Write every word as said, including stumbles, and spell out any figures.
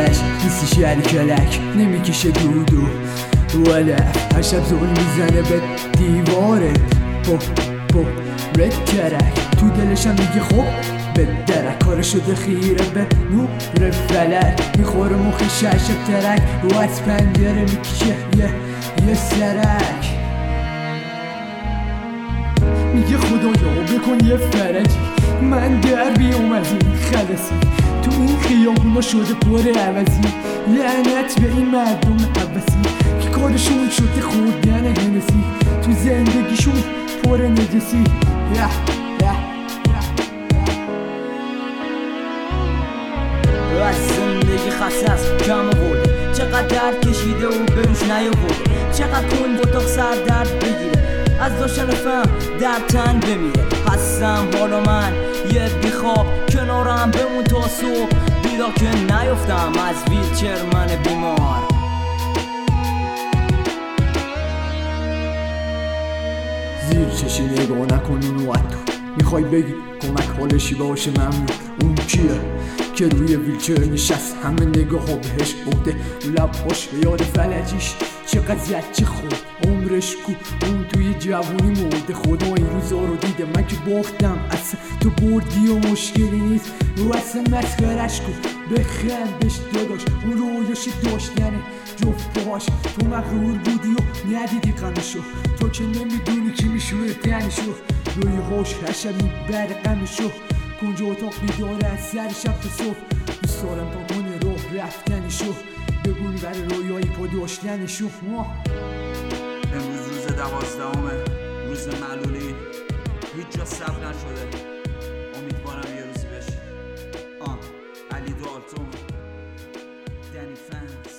فرش نیستی شهری کلک نمیکشه دودو وله هر شب زول میزنه به دیواره بو بو رد کرک تو دلشم میگه خب به درک کار شده خیره به نور فلک میخوره مخی شرشب ترک رو از پنجره میکشه یه یه سرک میگه خدایا بکن یه فرجی من در بیام از این خلصی تو این خیابونا شده پر عوضی لعنت به این مردم عوضی که کارشون شده خوردن هنسی تو زندگیشون پر نجسی یه از زندگی خسته است کم آورد چقدر کشیده و بروش نیاورد چقدر کن بطاق سر درد بگیره از داشتن فهم در تن بمیره هستم حالا من یه بیخواب کنارم بمون تا صبح بیدار که نیفتم از ویلچر من بیمار زیر چشی نگاه نکن اونو تو میخوای بگی کمک حالشی باشه ممنون اون کیه که روی ویلچر نشست همه نگاه ها بهش بوده لباش به یاد فلجیش چقدر زد چه خود عمرش کو اون توی جوونی مرده خدا این روزا رو دیده من که باختم اصلا تو بردی و مشکلی نیست رو اصلا مسخرش کن بخند بهش داداش اون رویاشی داشتنه جفت پاهاش تو مغرور بودی و ندیدی غمشو تو که نمیدونی کی میشوره تنشو روی هاش هر شب میبره غمشو کنج اتاق بیداره از سر شب تا صبح دوست دارم تا کنه راه رفتنشو بگونی برای رویایی پا داشتنشو امروز روز دوازدهمه روز معلولی هیچ جا ثبت نشده امیدوارم یه روزی بشه آه علی دو آلتون دنی فنز